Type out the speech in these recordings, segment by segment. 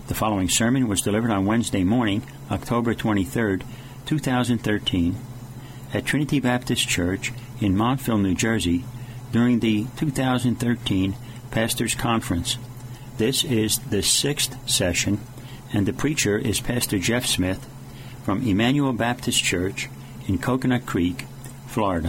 The following sermon was delivered on Wednesday morning, October 23, 2013, at Trinity Baptist Church in Montville, New Jersey, during the 2013 Pastors Conference. This is the 6th session, and the preacher is Pastor Jeff Smith from Emmanuel Baptist Church in Coconut Creek, Florida.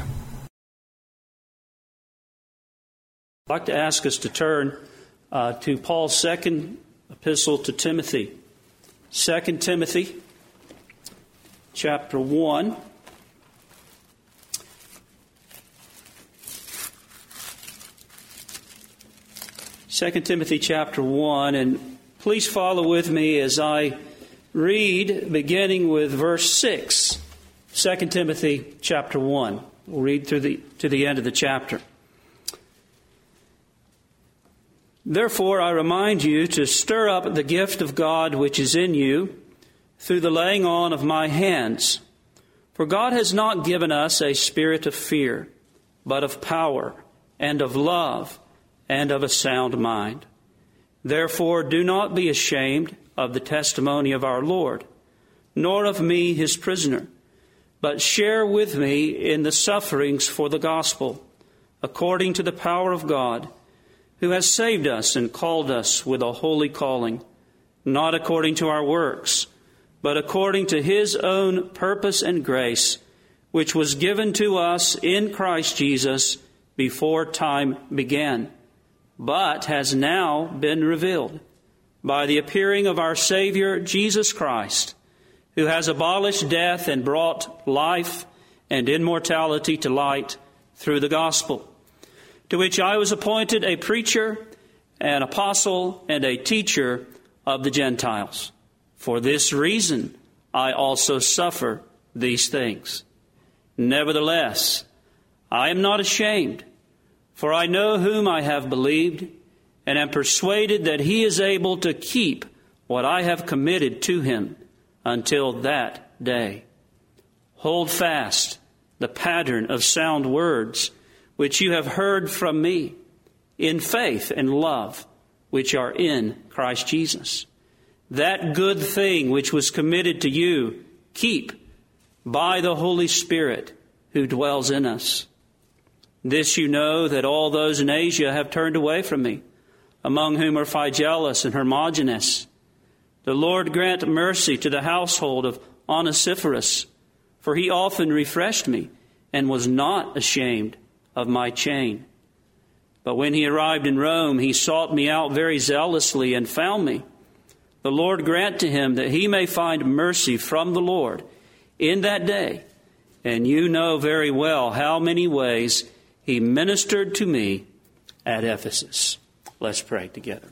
I'd like to ask us to turn to Paul's second epistle to Timothy. 2 Timothy, chapter 1. Second Timothy chapter 1, and please follow with me as I read, beginning with verse 6. 2 Timothy chapter 1. We'll read to the end of the chapter. Therefore, I remind you to stir up the gift of God which is in you through the laying on of my hands. For God has not given us a spirit of fear, but of power and of love and of a sound mind. Therefore, do not be ashamed of the testimony of our Lord, nor of me, his prisoner, but share with me in the sufferings for the gospel, according to the power of God, who has saved us and called us with a holy calling, not according to our works, but according to his own purpose and grace, which was given to us in Christ Jesus before time began, but has now been revealed by the appearing of our Savior Jesus Christ, who has abolished death and brought life and immortality to light through the gospel, to which I was appointed a preacher, an apostle, and a teacher of the Gentiles. For this reason I also suffer these things. Nevertheless, I am not ashamed, for I know whom I have believed, and am persuaded that he is able to keep what I have committed to him until that day. Hold fast the pattern of sound words which you have heard from me, in faith and love, which are in Christ Jesus. That good thing which was committed to you, keep by the Holy Spirit who dwells in us. This you know, that all those in Asia have turned away from me, among whom are Phygelus and Hermogenes. The Lord grant mercy to the household of Onesiphorus, for he often refreshed me and was not ashamed of my chain. But when he arrived in Rome, he sought me out very zealously and found me. The Lord grant to him that he may find mercy from the Lord in that day. And you know very well how many ways he ministered to me at Ephesus. Let's pray together.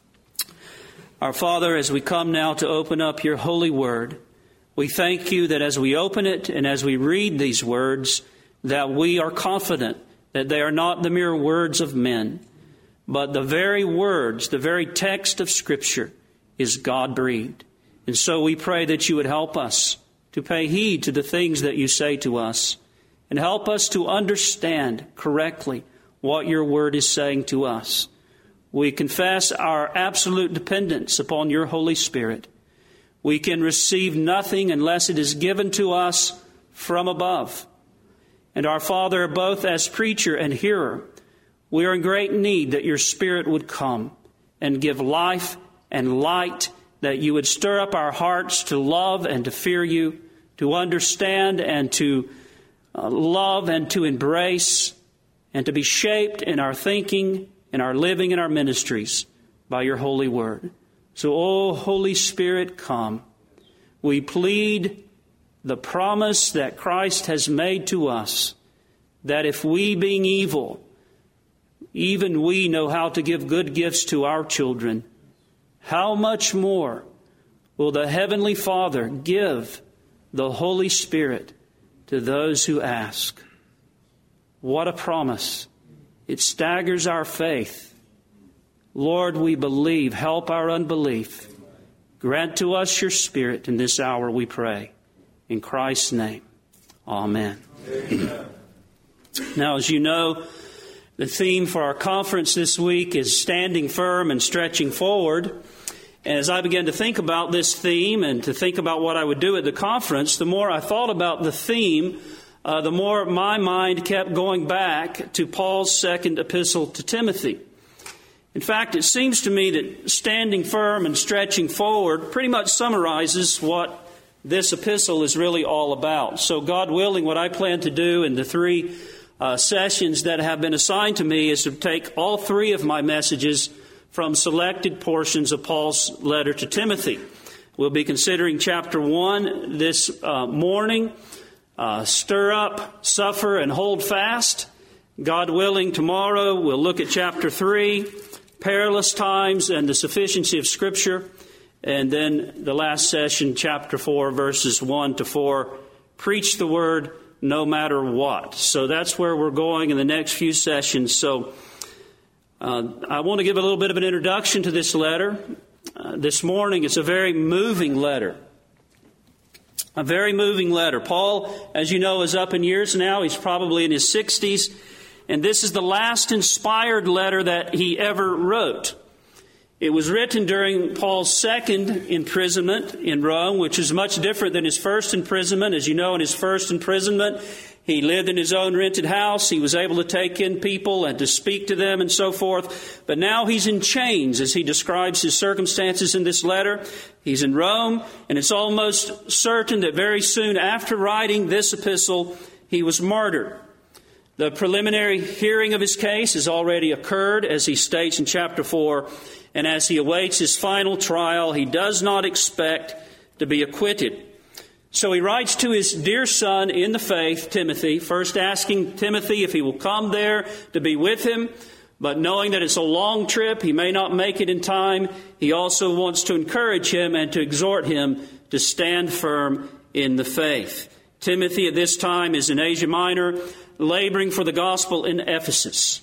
Our Father, as we come now to open up your holy word, we thank you that as we open it and as we read these words, that we are confident that they are not the mere words of men, but the very words, the very text of Scripture is God-breathed. And so we pray that you would help us to pay heed to the things that you say to us, and help us to understand correctly what your word is saying to us. We confess our absolute dependence upon your Holy Spirit. We can receive nothing unless it is given to us from above. And our Father, both as preacher and hearer, we are in great need that your Spirit would come and give life and light, that you would stir up our hearts to love and to fear you, to understand and to love and to embrace, and to be shaped in our thinking, in our living, in our ministries by your holy word. So, O Holy Spirit, come. We plead the promise that Christ has made to us, that if we, being evil, even we know how to give good gifts to our children, how much more will the Heavenly Father give the Holy Spirit to those who ask? What a promise. It staggers our faith. Lord, we believe. Help our unbelief. Grant to us your Spirit in this hour, we pray. In Christ's name, amen. Amen. Now, as you know, the theme for our conference this week is standing firm and stretching forward. And as I began to think about this theme and to think about what I would do at the conference, the more I thought about the theme, the more my mind kept going back to Paul's second epistle to Timothy. In fact, it seems to me that standing firm and stretching forward pretty much summarizes what this epistle is really all about. So God willing, what I plan to do in the three sessions that have been assigned to me is to take all three of my messages from selected portions of Paul's letter to Timothy. We'll be considering chapter 1 this morning, stir up, suffer, and hold fast. God willing, tomorrow we'll look at chapter 3, perilous times and the sufficiency of Scripture. And then the last session, chapter 4, verses 1 to 4, preach the word no matter what. So that's where we're going in the next few sessions. So I want to give a little bit of an introduction to this letter. This morning, it's a very moving letter. A very moving letter. Paul, as you know, is up in years now. He's probably in his 60s. And this is the last inspired letter that he ever wrote. It was written during Paul's second imprisonment in Rome, which is much different than his first imprisonment. As you know, in his first imprisonment, he lived in his own rented house. He was able to take in people and to speak to them and so forth. But now he's in chains, as he describes his circumstances in this letter. He's in Rome, and it's almost certain that very soon after writing this epistle, he was martyred. The preliminary hearing of his case has already occurred, as he states in chapter 4. And as he awaits his final trial, he does not expect to be acquitted. So he writes to his dear son in the faith, Timothy, first asking Timothy if he will come there to be with him. But knowing that it's a long trip, he may not make it in time, he also wants to encourage him and to exhort him to stand firm in the faith. Timothy at this time is in Asia Minor, laboring for the gospel in Ephesus.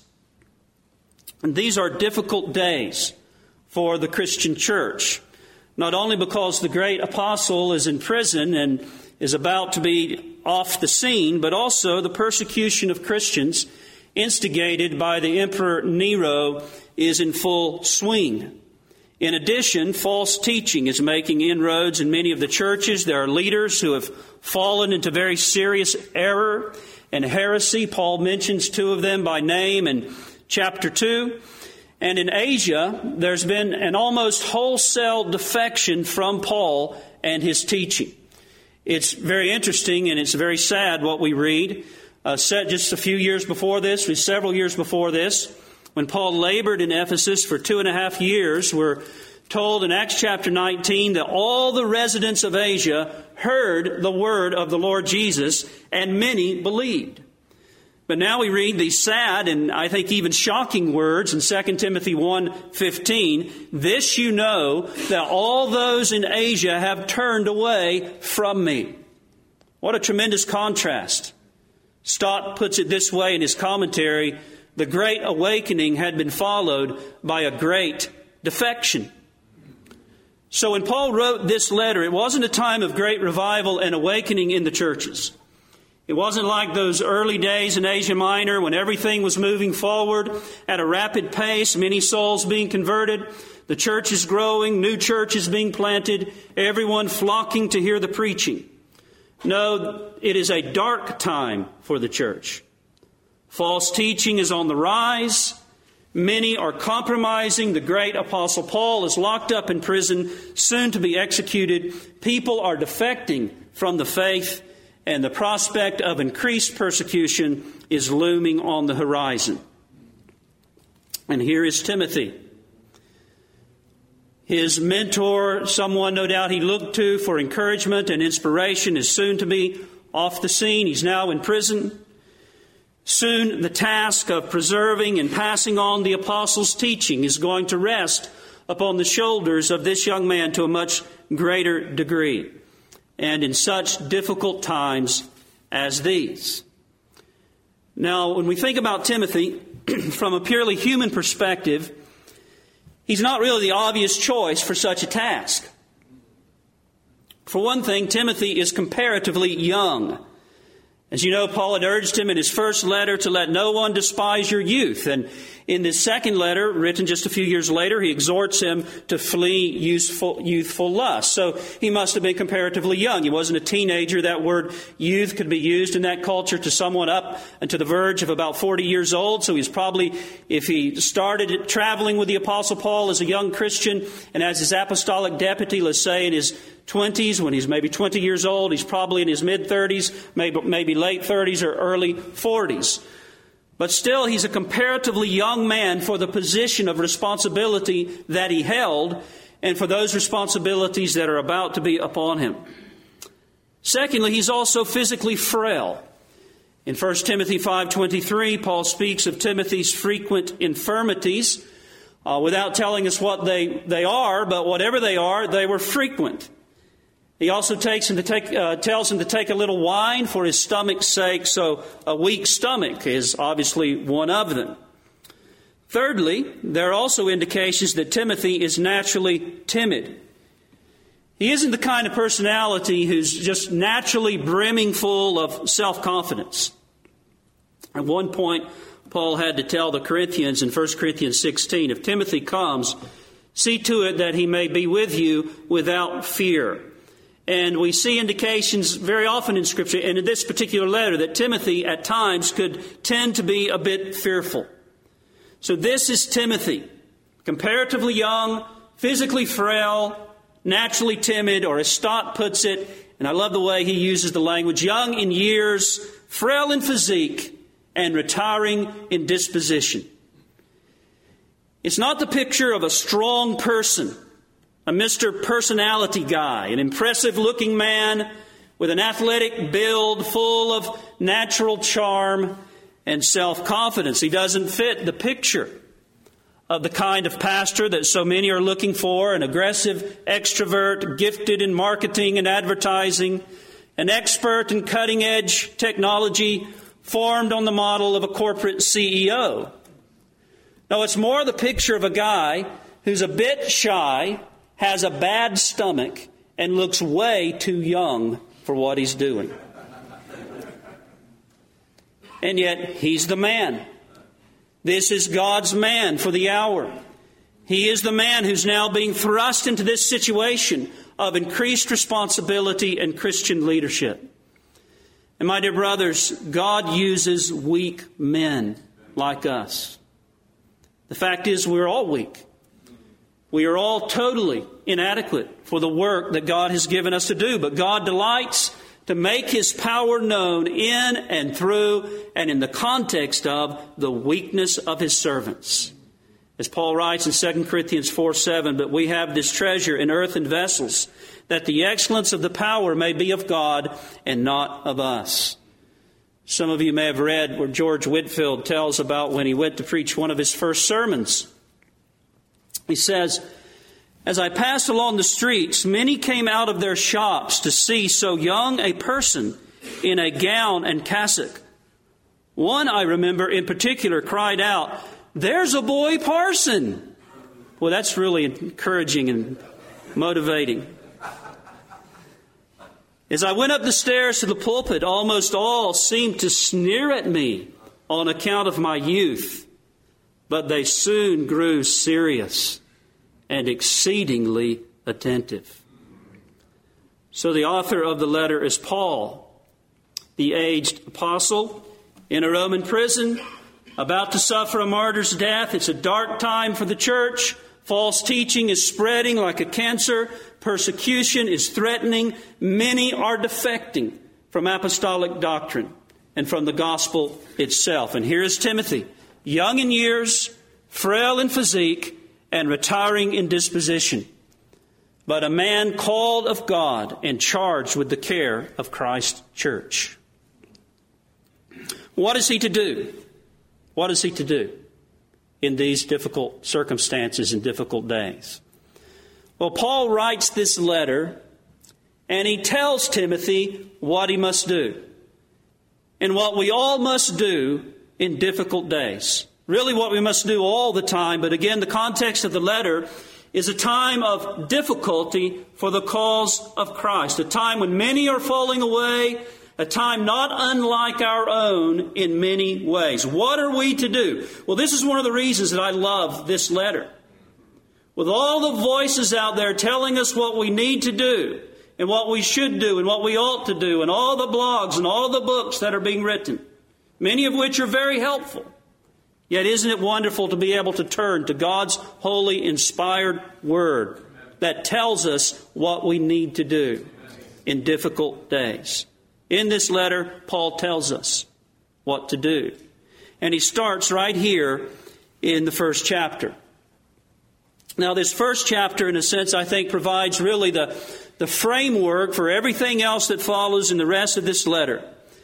And these are difficult days for the Christian church, not only because the great apostle is in prison and is about to be off the scene, but also the persecution of Christians instigated by the Emperor Nero is in full swing. In addition, false teaching is making inroads in many of the churches. There are leaders who have fallen into very serious error and heresy. Paul mentions two of them by name in chapter 2. And in Asia, there's been an almost wholesale defection from Paul and his teaching. It's very interesting and it's very sad what we read. Said just a few years before this, several years before this, when Paul labored in Ephesus for 2.5 years, we're told in Acts chapter 19 that all the residents of Asia heard the word of the Lord Jesus, and many believed. But now we read these sad and I think even shocking words in 2 Timothy 1:15. This you know, that all those in Asia have turned away from me. What a tremendous contrast. Stott puts it this way in his commentary: the great awakening had been followed by a great defection. So when Paul wrote this letter, it wasn't a time of great revival and awakening in the churches. It wasn't like those early days in Asia Minor when everything was moving forward at a rapid pace, many souls being converted, the churches growing, new churches being planted, everyone flocking to hear the preaching. No, it is a dark time for the church. False teaching is on the rise. Many are compromising. The great Apostle Paul is locked up in prison, soon to be executed. People are defecting from the faith, and the prospect of increased persecution is looming on the horizon. And here is Timothy. His mentor, someone no doubt he looked to for encouragement and inspiration, is soon to be off the scene. He's now in prison. Soon the task of preserving and passing on the apostles' teaching is going to rest upon the shoulders of this young man to a much greater degree, and in such difficult times as these. Now, when we think about Timothy from a purely human perspective, he's not really the obvious choice for such a task. For one thing, Timothy is comparatively young. As you know, Paul had urged him in his first letter to let no one despise your youth. And In this second letter, written just a few years later, he exhorts him to flee youthful lust. So he must have been comparatively young. He wasn't a teenager. That word youth could be used in that culture to someone up and to the verge of about 40 years old. So he's probably, if he started traveling with the Apostle Paul as a young Christian and as his apostolic deputy, let's say in his 20s, when he's maybe 20 years old, he's probably in his mid-30s, maybe late 30s or early 40s. But still, he's a comparatively young man for the position of responsibility that he held and for those responsibilities that are about to be upon him. Secondly, he's also physically frail. In 1 Timothy 5:23, Paul speaks of Timothy's frequent infirmities without telling us what they are, but whatever they are, they were frequent. He also tells him to take a little wine for his stomach's sake, so a weak stomach is obviously one of them. Thirdly, there are also indications that Timothy is naturally timid. He isn't the kind of personality who's just naturally brimming full of self-confidence. At one point, Paul had to tell the Corinthians in 1 Corinthians 16, if Timothy comes, see to it that he may be with you without fear. And we see indications very often in Scripture, and in this particular letter, that Timothy at times could tend to be a bit fearful. So this is Timothy, comparatively young, physically frail, naturally timid, or as Stott puts it, and I love the way he uses the language, young in years, frail in physique, and retiring in disposition. It's not the picture of a strong person, a Mr. Personality guy, an impressive-looking man with an athletic build full of natural charm and self-confidence. He doesn't fit the picture of the kind of pastor that so many are looking for, an aggressive extrovert, gifted in marketing and advertising, an expert in cutting-edge technology, formed on the model of a corporate CEO. No, it's more the picture of a guy who's a bit shy, has a bad stomach, and looks way too young for what he's doing. And yet, he's the man. This is God's man for the hour. He is the man who's now being thrust into this situation of increased responsibility and Christian leadership. And my dear brothers, God uses weak men like us. The fact is, we're all weak. We are all totally inadequate for the work that God has given us to do. But God delights to make His power known in and through and in the context of the weakness of His servants. As Paul writes in 2 Corinthians 4:7, but we have this treasure in earthen vessels, that the excellence of the power may be of God and not of us. Some of you may have read where George Whitefield tells about when he went to preach one of his first sermons. He says, as I passed along the streets, many came out of their shops to see so young a person in a gown and cassock. One, I remember in particular, cried out, there's a boy parson. Well, that's really encouraging and motivating. As I went up the stairs to the pulpit, almost all seemed to sneer at me on account of my youth. But they soon grew serious and exceedingly attentive. So the author of the letter is Paul, the aged apostle, in a Roman prison, about to suffer a martyr's death. It's a dark time for the church. False teaching is spreading like a cancer. Persecution is threatening. Many are defecting from apostolic doctrine and from the gospel itself. And here is Timothy, young in years, frail in physique, and retiring in disposition, but a man called of God and charged with the care of Christ's church. What is he to do? What is he to do in these difficult circumstances and difficult days? Well, Paul writes this letter, and he tells Timothy what he must do, and what we all must do in difficult days. Really what we must do all the time, but again, the context of the letter is a time of difficulty for the cause of Christ, a time when many are falling away A time not unlike our own in many ways. What are we to do? Well, this is one of the reasons that I love this letter. With all the voices out there telling us what we need to do, and what we should do, and what we ought to do, and all the blogs and all the books that are being written, many of which are very helpful. Yet isn't it wonderful to be able to turn to God's holy, inspired Word that tells us what we need to do in difficult days? In this letter, Paul tells us what to do. And he starts right here in the first chapter. Now, this first chapter, in a sense, I think provides really the framework for everything else that follows in the rest of this letter.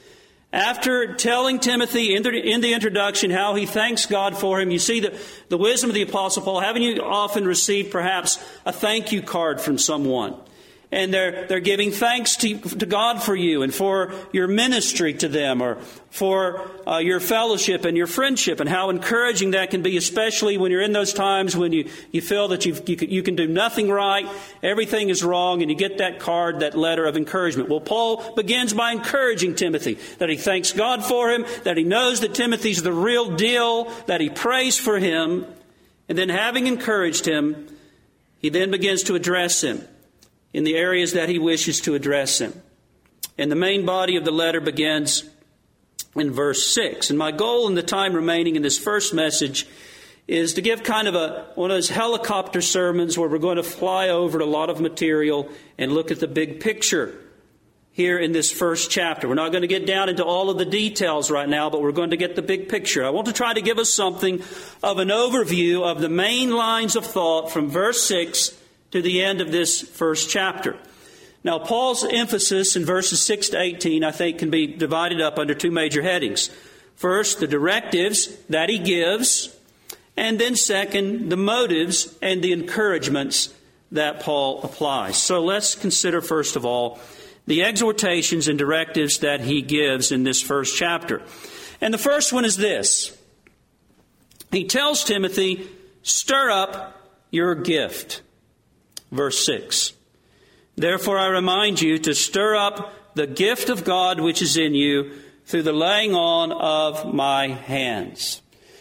After telling Timothy in the introduction how he thanks God for him, you see the wisdom of the Apostle Paul. Haven't you often received perhaps a thank you card from someone? And they're giving thanks to God for you and for your ministry to them, or for your fellowship and your friendship, and how encouraging that can be, especially when you're in those times when you feel that you can do nothing right, everything is wrong, and you get that card, that letter of encouragement. Well, Paul begins by encouraging Timothy, that he thanks God for him, that he knows that Timothy's the real deal, that he prays for him, and then having encouraged him, he then begins to address him in the areas that he wishes to address him. And the main body of the letter begins in verse 6. And my goal in the time remaining in this first message is to give kind of one of those helicopter sermons where we're going to fly over a lot of material and look at the big picture here in this first chapter. We're not going to get down into all of the details right now, but we're going to get the big picture. I want to try to give us something of an overview of the main lines of thought from verse 6 to the end of this first chapter. Now, Paul's emphasis in verses 6 to 18, I think, can be divided up under two major headings. First, the directives that he gives, and then second, the motives and the encouragements that Paul applies. So let's consider, first of all, the exhortations and directives that he gives in this first chapter. And the first one is this. He tells Timothy, stir up your gift. Verse 6. Therefore I remind you to stir up the gift of God which is in you through the laying on of my hands.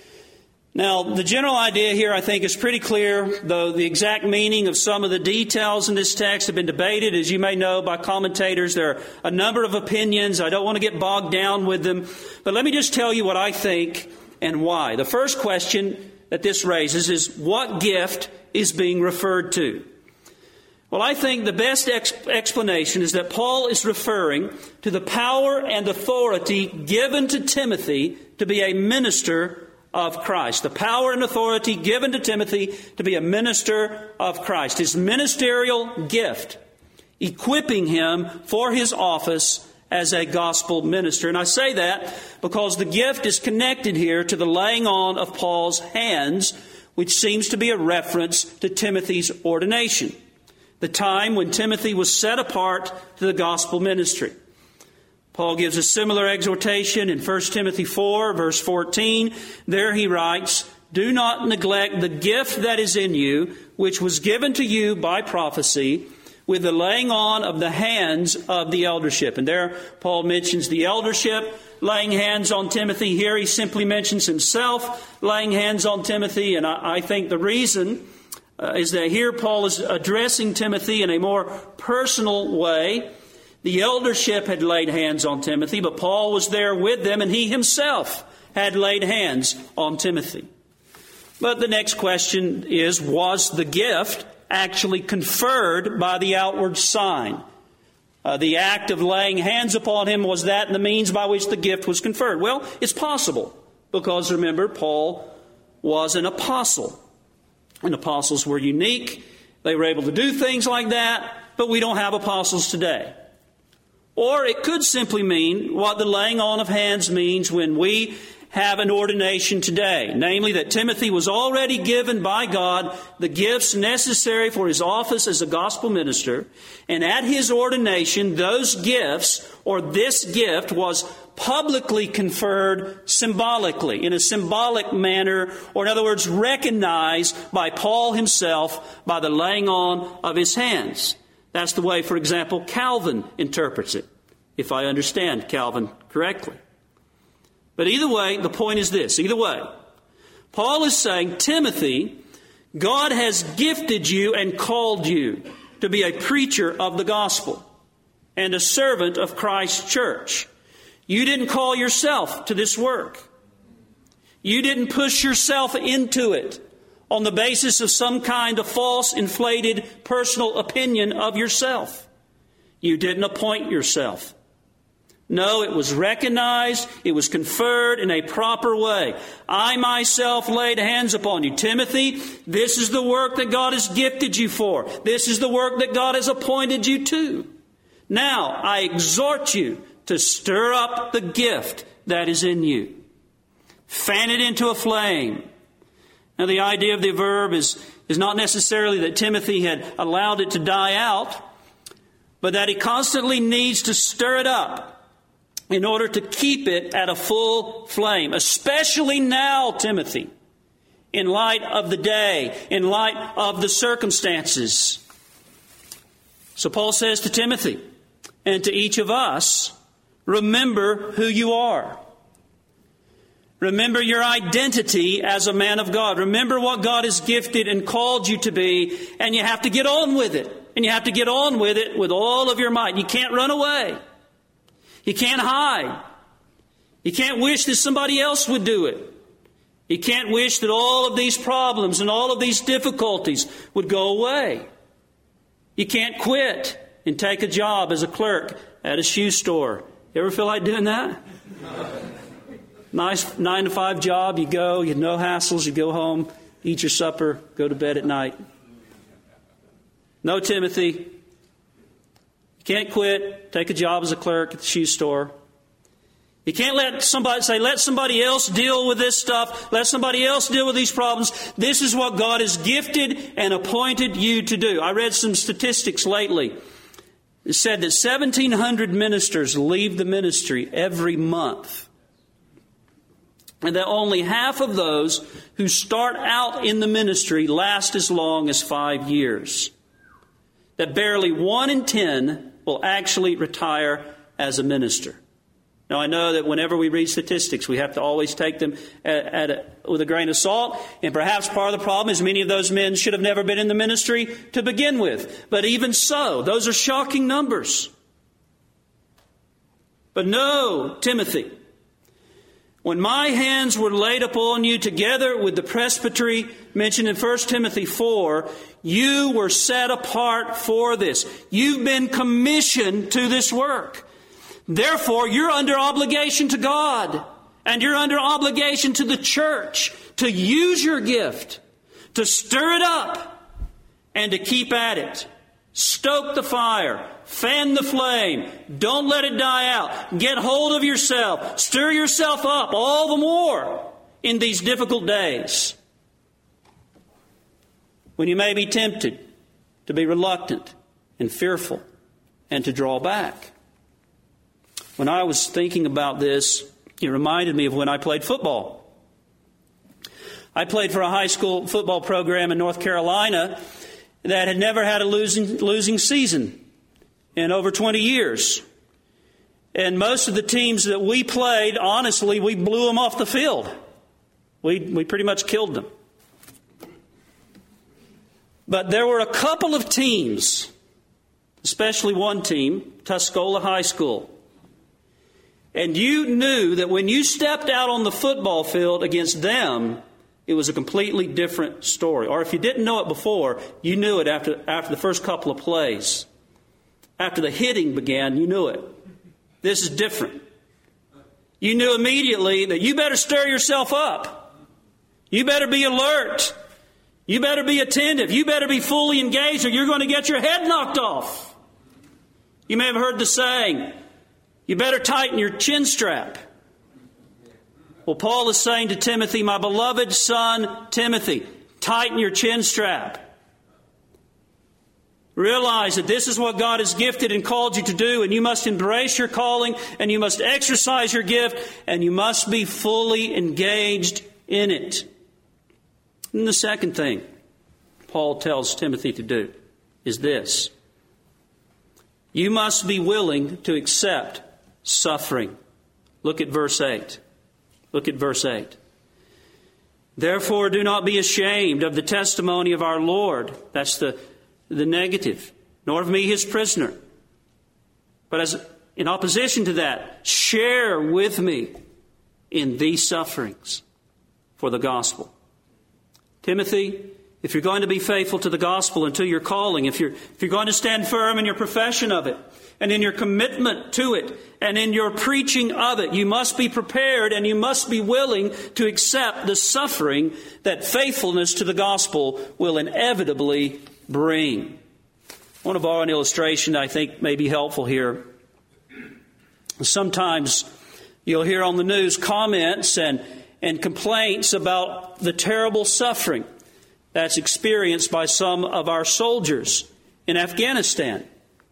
Now, the general idea here, I think, is pretty clear, though the exact meaning of some of the details in this text have been debated, as you may know, by commentators. There are a number of opinions. I don't want to get bogged down with them. But let me just tell you what I think and why. The first question that this raises is, what gift is being referred to? Well, I think the best explanation is that Paul is referring to the power and authority given to Timothy to be a minister of Christ. The power and authority given to Timothy to be a minister of Christ. His ministerial gift, equipping him for his office as a gospel minister. And I say that because the gift is connected here to the laying on of Paul's hands, which seems to be a reference to Timothy's ordination, the time when Timothy was set apart to the gospel ministry. Paul gives a similar exhortation in 1 Timothy 4, verse 14. There he writes, do not neglect the gift that is in you, which was given to you by prophecy, with the laying on of the hands of the eldership. And there Paul mentions the eldership, laying hands on Timothy. Here he simply mentions himself laying hands on Timothy. And I think the reason is that here Paul is addressing Timothy in a more personal way. The eldership had laid hands on Timothy, but Paul was there with them, and he himself had laid hands on Timothy. But the next question is, was the gift actually conferred by the outward sign? The act of laying hands upon him, was that the means by which the gift was conferred? Well, it's possible, because remember, Paul was an apostle. And apostles were unique. They were able to do things like that, but we don't have apostles today. Or it could simply mean what the laying on of hands means when we have an ordination today. Namely, that Timothy was already given by God the gifts necessary for his office as a gospel minister. And at his ordination, those gifts, or this gift, was publicly conferred symbolically, in a symbolic manner, or in other words, recognized by Paul himself by the laying on of his hands. That's the way, for example, Calvin interprets it. if I understand Calvin correctly. But either way, the point is this. Either way, Paul is saying, Timothy, God has gifted you and called you to be a preacher of the gospel and a servant of Christ's church. You didn't call yourself to this work. You didn't push yourself into it on the basis of some kind of false, inflated personal opinion of yourself. You didn't appoint yourself. No, it was recognized, it was conferred in a proper way. I myself laid hands upon you. Timothy, this is the work that God has gifted you for. This is the work that God has appointed you to. Now, I exhort you to stir up the gift that is in you. Fan it into a flame. Now, the idea of the verb is not necessarily that Timothy had allowed it to die out, but that he constantly needs to stir it up in order to keep it at a full flame. Especially now, Timothy, in light of the day, in light of the circumstances. So Paul says to Timothy and to each of us, remember who you are. Remember your identity as a man of God. Remember what God has gifted and called you to be, and you have to get on with it. And you have to get on with it with all of your might. You can't run away. You can't hide. You can't wish that somebody else would do it. You can't wish that all of these problems and all of these difficulties would go away. You can't quit and take a job as a clerk at a shoe store. You ever feel like doing that? Nice 9-to-5 job. You go, you have no hassles. You go home, eat your supper, go to bed at night. No, Timothy. You can't quit. Take a job as a clerk at the shoe store. You can't let somebody else deal with this stuff. Let somebody else deal with these problems. This is what God has gifted and appointed you to do. I read some statistics lately. It said that 1,700 ministers leave the ministry every month. And that only half of those who start out in the ministry last as long as 5 years. That barely 1 in 10 will actually retire as a minister. Now, I know that whenever we read statistics, we have to always take them with a grain of salt. And perhaps part of the problem is many of those men should have never been in the ministry to begin with. But even so, those are shocking numbers. But no, Timothy, when my hands were laid upon you together with the presbytery mentioned in 1 Timothy 4, you were set apart for this. You've been commissioned to this work. Therefore, you're under obligation to God, and you're under obligation to the church to use your gift, to stir it up, and to keep at it. Stoke the fire. Fan the flame. Don't let it die out. Get hold of yourself. Stir yourself up all the more in these difficult days, when you may be tempted to be reluctant and fearful and to draw back. When I was thinking about this, it reminded me of when I played football. I played for a high school football program in North Carolina that had never had a losing season in over 20 years. And most of the teams that we played, honestly, we blew them off the field. We pretty much killed them. But there were a couple of teams, especially one team, Tuscola High School. And you knew that when you stepped out on the football field against them, it was a completely different story. Or if you didn't know it before, you knew it after the first couple of plays. After the hitting began, you knew it. This is different. You knew immediately that you better stir yourself up. You better be alert. You better be attentive. You better be fully engaged or you're going to get your head knocked off. You may have heard the saying, you better tighten your chin strap. Well, Paul is saying to Timothy, my beloved son, Timothy, tighten your chin strap. Realize that this is what God has gifted and called you to do, and you must embrace your calling, and you must exercise your gift, and you must be fully engaged in it. And the second thing Paul tells Timothy to do is this. You must be willing to accept suffering. Look at verse 8. Look at verse 8. Therefore, do not be ashamed of the testimony of our Lord. That's the negative. Nor of me, his prisoner. But in opposition to that, share with me in these sufferings for the gospel. Timothy, if you're going to be faithful to the gospel and to your calling, if you're going to stand firm in your profession of it, and in your commitment to it, and in your preaching of it, you must be prepared and you must be willing to accept the suffering that faithfulness to the gospel will inevitably bring. I want to borrow an illustration that I think may be helpful here. Sometimes you'll hear on the news comments and complaints about the terrible suffering that's experienced by some of our soldiers in Afghanistan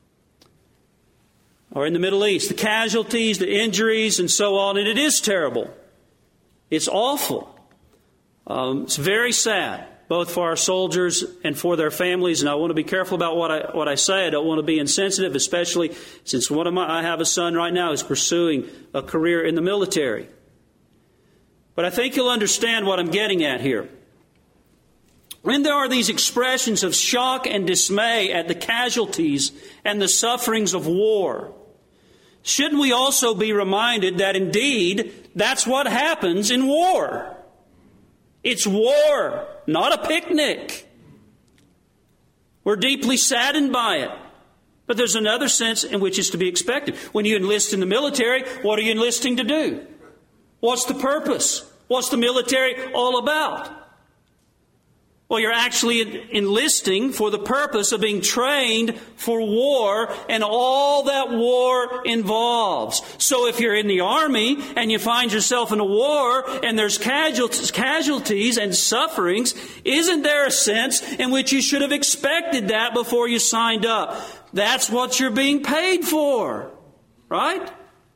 or in the Middle East. The casualties, the injuries, and so on. And it is terrible. It's awful. It's very sad, both for our soldiers and for their families. And I want to be careful about what I say. I don't want to be insensitive, especially since I have a son right now who's pursuing a career in the military. But I think you'll understand what I'm getting at here. When there are these expressions of shock and dismay at the casualties and the sufferings of war, shouldn't we also be reminded that indeed that's what happens in war? It's war, not a picnic. We're deeply saddened by it. But there's another sense in which it's to be expected. When you enlist in the military, what are you enlisting to do? What's the purpose? What's the military all about? Well, you're actually enlisting for the purpose of being trained for war and all that war involves. So if you're in the army and you find yourself in a war and there's casualties and sufferings, isn't there a sense in which you should have expected that before you signed up? That's what you're being paid for, right?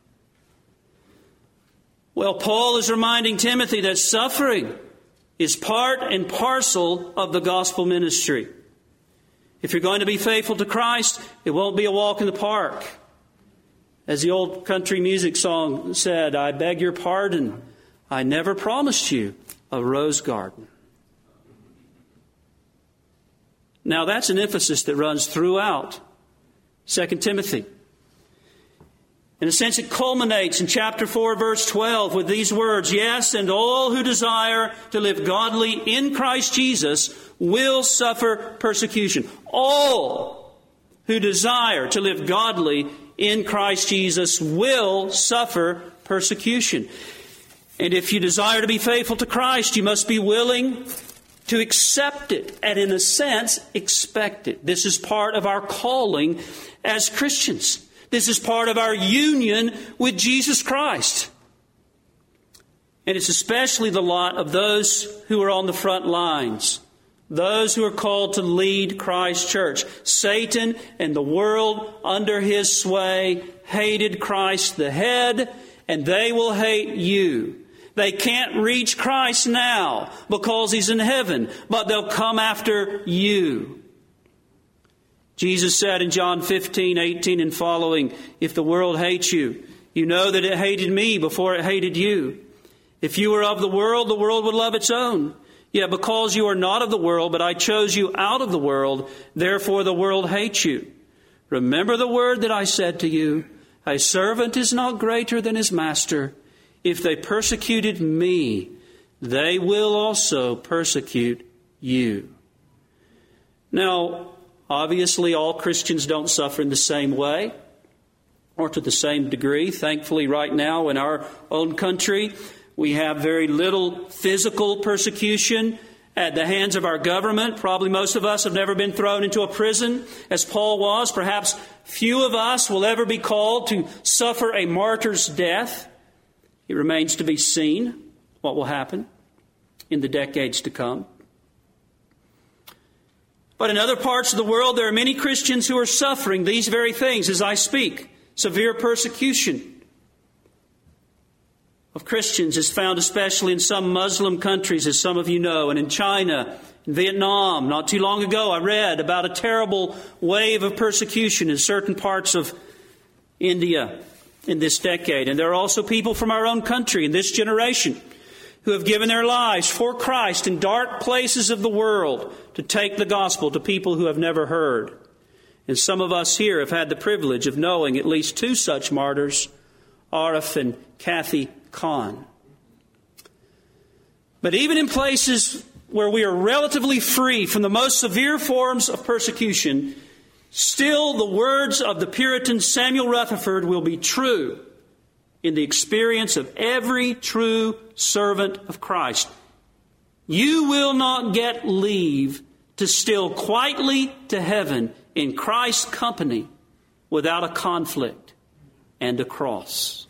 Well, Paul is reminding Timothy that suffering is part and parcel of the gospel ministry. If you're going to be faithful to Christ, it won't be a walk in the park. As the old country music song said, I beg your pardon, I never promised you a rose garden. Now that's an emphasis that runs throughout 2 Timothy. In a sense, it culminates in chapter 4, verse 12 with these words, yes, and all who desire to live godly in Christ Jesus will suffer persecution. All who desire to live godly in Christ Jesus will suffer persecution. And if you desire to be faithful to Christ, you must be willing to accept it and, in a sense, expect it. This is part of our calling as Christians. This is part of our union with Jesus Christ. And it's especially the lot of those who are on the front lines, those who are called to lead Christ's church. Satan and the world under his sway hated Christ the head, and they will hate you. They can't reach Christ now because he's in heaven, but they'll come after you. Jesus said in John 15:18 and following, if the world hates you, you know that it hated me before it hated you. If you were of the world would love its own. Yet because you are not of the world, but I chose you out of the world, therefore the world hates you. Remember the word that I said to you, a servant is not greater than his master. If they persecuted me, they will also persecute you. Now, obviously, all Christians don't suffer in the same way or to the same degree. Thankfully, right now in our own country, we have very little physical persecution at the hands of our government. Probably most of us have never been thrown into a prison, as Paul was. Perhaps few of us will ever be called to suffer a martyr's death. It remains to be seen what will happen in the decades to come. But in other parts of the world, there are many Christians who are suffering these very things as I speak. Severe persecution. of Christians is found especially in some Muslim countries, as some of you know, and in China, in Vietnam. Not too long ago, I read about a terrible wave of persecution in certain parts of India in this decade. And there are also people from our own country in this generation who have given their lives for Christ in dark places of the world to take the gospel to people who have never heard. And some of us here have had the privilege of knowing at least two such martyrs, Arif and Kathy Khan. But even in places where we are relatively free from the most severe forms of persecution, still the words of the Puritan Samuel Rutherford will be true in the experience of every true servant of Christ. You will not get leave to steal quietly to heaven in Christ's company without a conflict and a cross.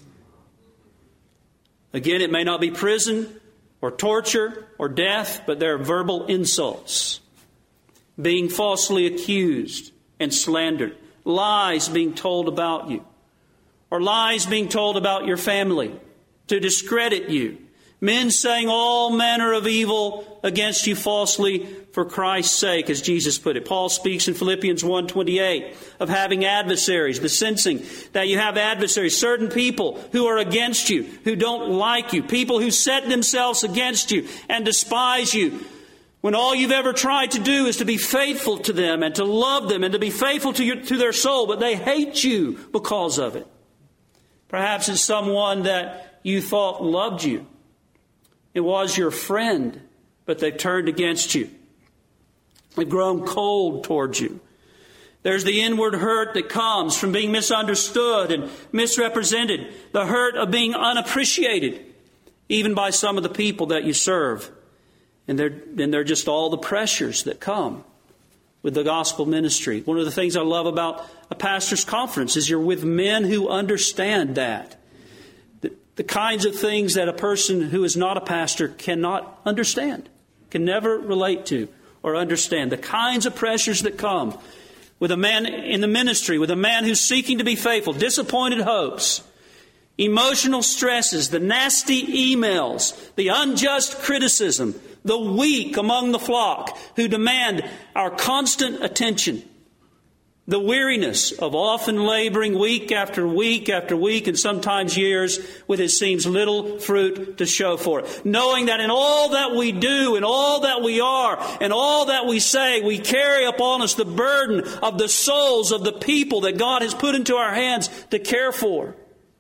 Again, it may not be prison or torture or death, but there are verbal insults, being falsely accused and slandered, lies being told about you, or lies being told about your family to discredit you, men saying all manner of evil against you falsely for Christ's sake, as Jesus put it. Paul speaks in Philippians 1:28 of having adversaries, the sensing that you have adversaries, certain people who are against you, who don't like you, people who set themselves against you and despise you, when all you've ever tried to do is to be faithful to them and to love them and to be faithful to their soul, but they hate you because of it. Perhaps it's someone that you thought loved you. It was your friend, but they've turned against you. They've grown cold towards you. There's the inward hurt that comes from being misunderstood and misrepresented, the hurt of being unappreciated, even by some of the people that you serve. And they're just all the pressures that come with the gospel ministry. One of the things I love about a pastor's conference is you're with men who understand that. The kinds of things that a person who is not a pastor cannot understand, can never relate to or understand. The kinds of pressures that come with a man in the ministry, with a man who's seeking to be faithful, disappointed hopes, emotional stresses, the nasty emails, the unjust criticism, the weak among the flock who demand our constant attention. The weariness of often laboring week after week after week and sometimes years with, it seems, little fruit to show for it. Knowing that in all that we do, in all that we are, and all that we say, we carry upon us the burden of the souls of the people that God has put into our hands to care for.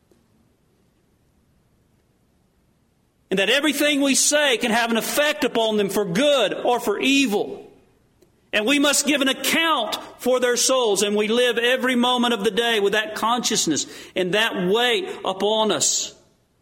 And that everything we say can have an effect upon them for good or for evil. And we must give an account for their souls. And we live every moment of the day with that consciousness and that weight upon us.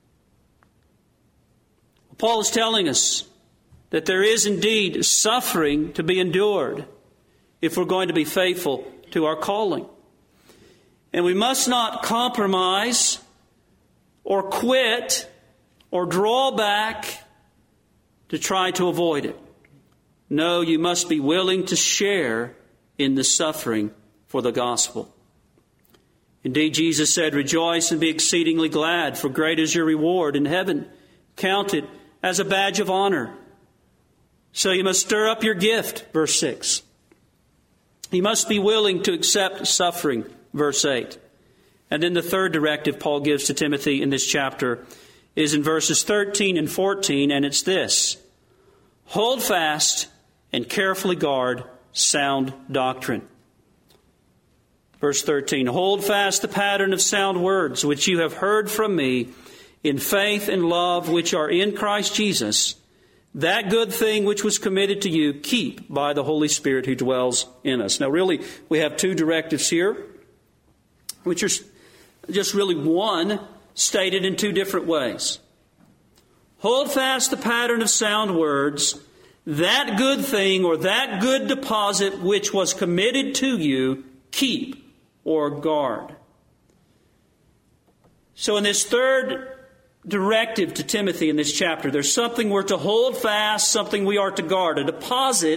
Paul is telling us that there is indeed suffering to be endured if we're going to be faithful to our calling. And we must not compromise or quit or draw back to try to avoid it. No, you must be willing to share in the suffering for the gospel. Indeed, Jesus said, "Rejoice and be exceedingly glad, for great is your reward in heaven. Count it as a badge of honor." So you must stir up your gift, verse 6. You must be willing to accept suffering, verse 8. And then the third directive Paul gives to Timothy in this chapter is in verses 13 and 14, and it's this: hold fast and carefully guard sound doctrine. Verse 13, hold fast the pattern of sound words which you have heard from me in faith and love which are in Christ Jesus. That good thing which was committed to you, keep by the Holy Spirit who dwells in us. Now really, we have two directives here, which are just really one stated in two different ways. Hold fast the pattern of sound words, that good thing or that good deposit which was committed to you, keep or guard. So in this third directive to Timothy in this chapter, there's something we're to hold fast, something we are to guard, a deposit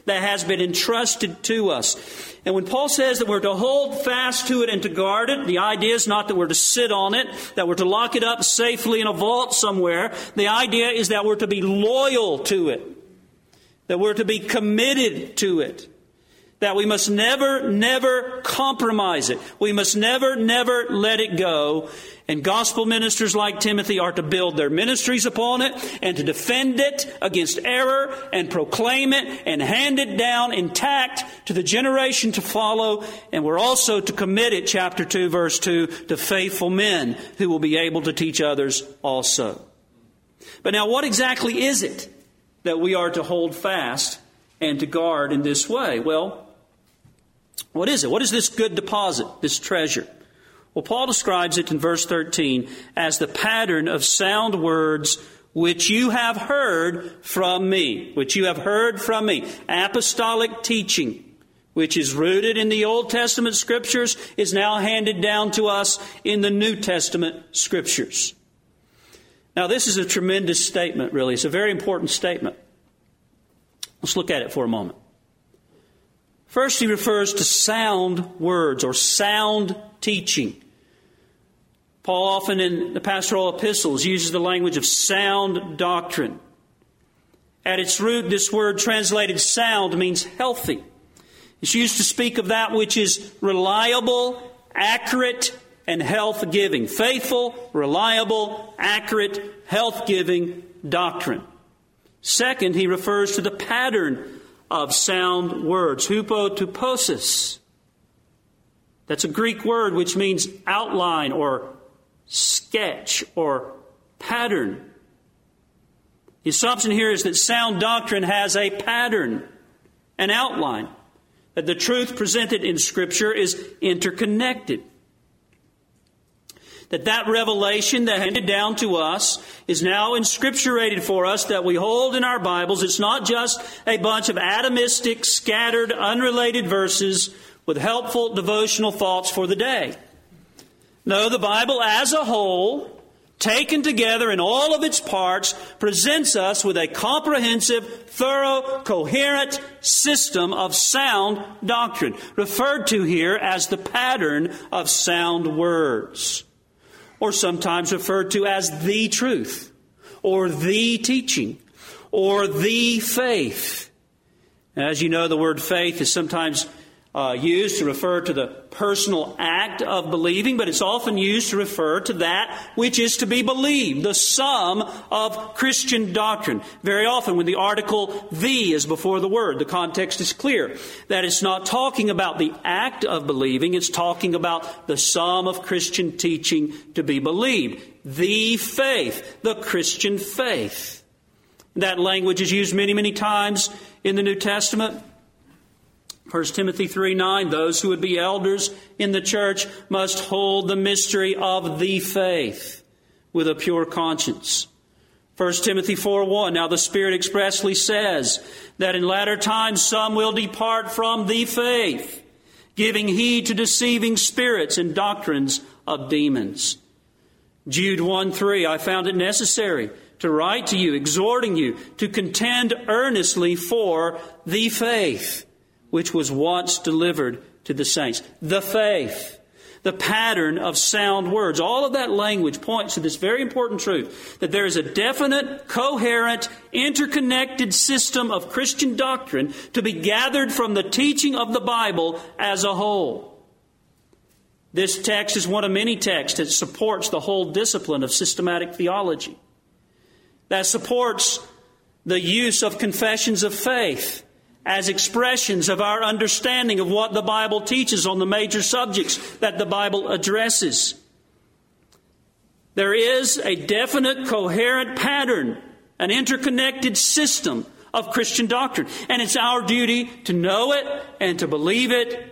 that has been entrusted to us. And when Paul says that we're to hold fast to it and to guard it, the idea is not that we're to sit on it, that we're to lock it up safely in a vault somewhere. The idea is that we're to be loyal to it, that we're to be committed to it, that we must never compromise it. We must never let it go. And gospel ministers like Timothy are to build their ministries upon it and to defend it against error and proclaim it and hand it down intact to the generation to follow. And we're also to commit it, chapter 2, verse 2, to faithful men who will be able to teach others also. But now, what exactly is it that we are to hold fast and to guard in this way? Well, what is it? What is this good deposit, this treasure? Well, Paul describes it in verse 13 as the pattern of sound words which you have heard from me. Which you have heard from me. Apostolic teaching, which is rooted in the Old Testament Scriptures, is now handed down to us in the New Testament Scriptures. Now, this is a tremendous statement, really. It's a very important statement. Let's look at it for a moment. First, he refers to sound words or sound teaching. Paul often in the pastoral epistles uses the language of sound doctrine. At its root, this word translated sound means healthy. It's used to speak of that which is reliable, accurate, and health-giving. Faithful, reliable, accurate, health-giving doctrine. Second, he refers to the pattern of sound words, hupotyposis. That's a Greek word which means outline or sketch or pattern. The assumption here is that sound doctrine has a pattern, an outline, that the truth presented in Scripture is interconnected. That revelation that handed down to us is now inscripturated for us, that we hold in our Bibles. It's not just a bunch of atomistic, scattered, unrelated verses with helpful devotional thoughts for the day. No, the Bible as a whole, taken together in all of its parts, presents us with a comprehensive, thorough, coherent system of sound doctrine, referred to here as the pattern of sound words, or sometimes referred to as the truth, or the teaching, or the faith. As you know, the word faith is sometimes used to refer to the personal act of believing, but it's often used to refer to that which is to be believed, the sum of Christian doctrine. Very often when the article "the" is before the word, the context is clear that it's not talking about the act of believing, it's talking about the sum of Christian teaching to be believed. The faith, the Christian faith. That language is used many, many times in the New Testament. 1 Timothy 3:9, those who would be elders in the church must hold the mystery of the faith with a pure conscience. 1 Timothy 4:1, now the Spirit expressly says that in latter times some will depart from the faith, giving heed to deceiving spirits and doctrines of demons. Jude 1:3, I found it necessary to write to you, exhorting you to contend earnestly for the faith which was once delivered to the saints. The faith, the pattern of sound words. All of that language points to this very important truth, that there is a definite, coherent, interconnected system of Christian doctrine to be gathered from the teaching of the Bible as a whole. This text is one of many texts that supports the whole discipline of systematic theology, that supports the use of confessions of faith as expressions of our understanding of what the Bible teaches on the major subjects that the Bible addresses. There is a definite, coherent pattern, an interconnected system of Christian doctrine. And it's our duty to know it and to believe it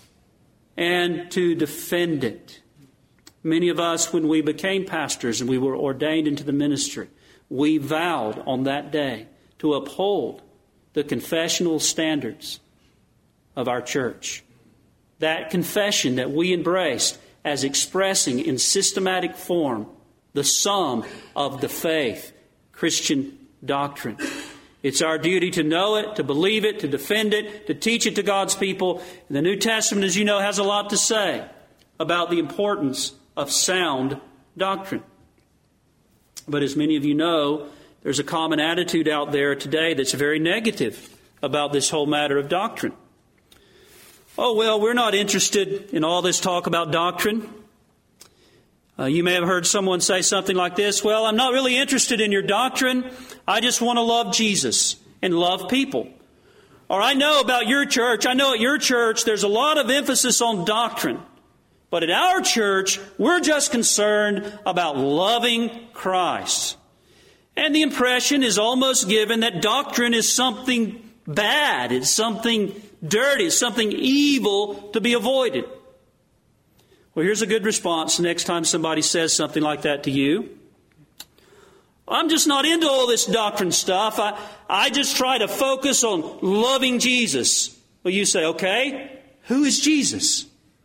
and to defend it. Many of us, when we became pastors and we were ordained into the ministry, we vowed on that day to uphold the confessional standards of our church. That confession that we embraced as expressing in systematic form the sum of the faith, Christian doctrine. It's our duty to know it, to believe it, to defend it, to teach it to God's people. And the New Testament, as you know, has a lot to say about the importance of sound doctrine. But as many of you know, there's a common attitude out there today that's very negative about this whole matter of doctrine. Oh, well, we're not interested in all this talk about doctrine. You may have heard someone say something like this, well, I'm not really interested in your doctrine. I just want to love Jesus and love people. Or I know about your church. I know at your church there's a lot of emphasis on doctrine. But at our church, we're just concerned about loving Christ. And the impression is almost given that doctrine is something bad. It's something dirty. It's something evil to be avoided. Well, here's a good response the next time somebody says something like that to you. I'm just not into all this doctrine stuff. I just try to focus on loving Jesus. Well, you say, okay, who is Jesus?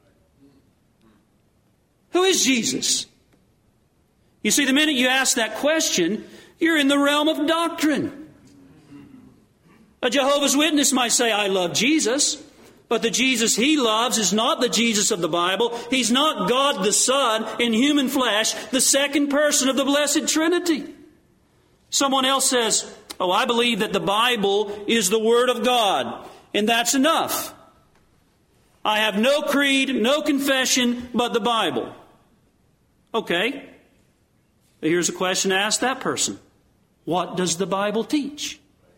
Who is Jesus? You see, the minute you ask that question, you're in the realm of doctrine. A Jehovah's Witness might say, I love Jesus. But the Jesus he loves is not the Jesus of the Bible. He's not God the Son in human flesh, the second person of the Blessed Trinity. Someone else says, oh, I believe that the Bible is the Word of God, and that's enough. I have no creed, no confession, but the Bible. Okay. Here's a question to ask that person. What does the Bible teach?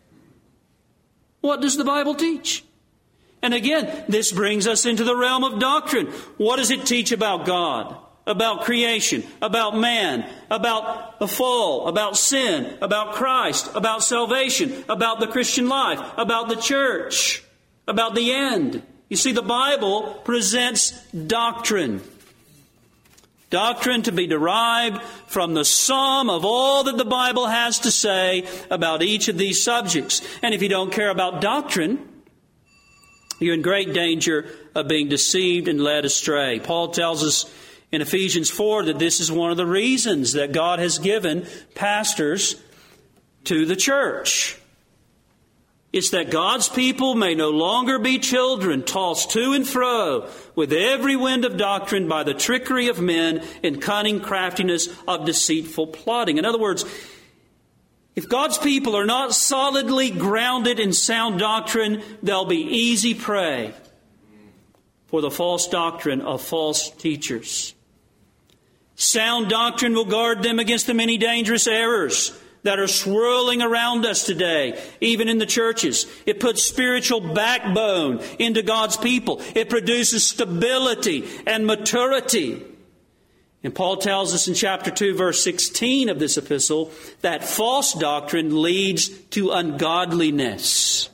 What does the Bible teach? And again, this brings us into the realm of doctrine. What does it teach about God, about creation, about man, about the fall, about sin, about Christ, about salvation, about the Christian life, about the church, about the end? You see, the Bible presents doctrine. Doctrine to be derived from the sum of all that the Bible has to say about each of these subjects. And if you don't care about doctrine, you're in great danger of being deceived and led astray. Paul tells us in Ephesians 4 that this is one of the reasons that God has given pastors to the church. It's that God's people may no longer be children tossed to and fro with every wind of doctrine by the trickery of men and cunning craftiness of deceitful plotting. In other words, if God's people are not solidly grounded in sound doctrine, they'll be easy prey for the false doctrine of false teachers. Sound doctrine will guard them against the many dangerous errors that are swirling around us today, even in the churches. It puts spiritual backbone into God's people. It produces stability and maturity. And Paul tells us in chapter 2, verse 16 of this epistle, that false doctrine leads to ungodliness.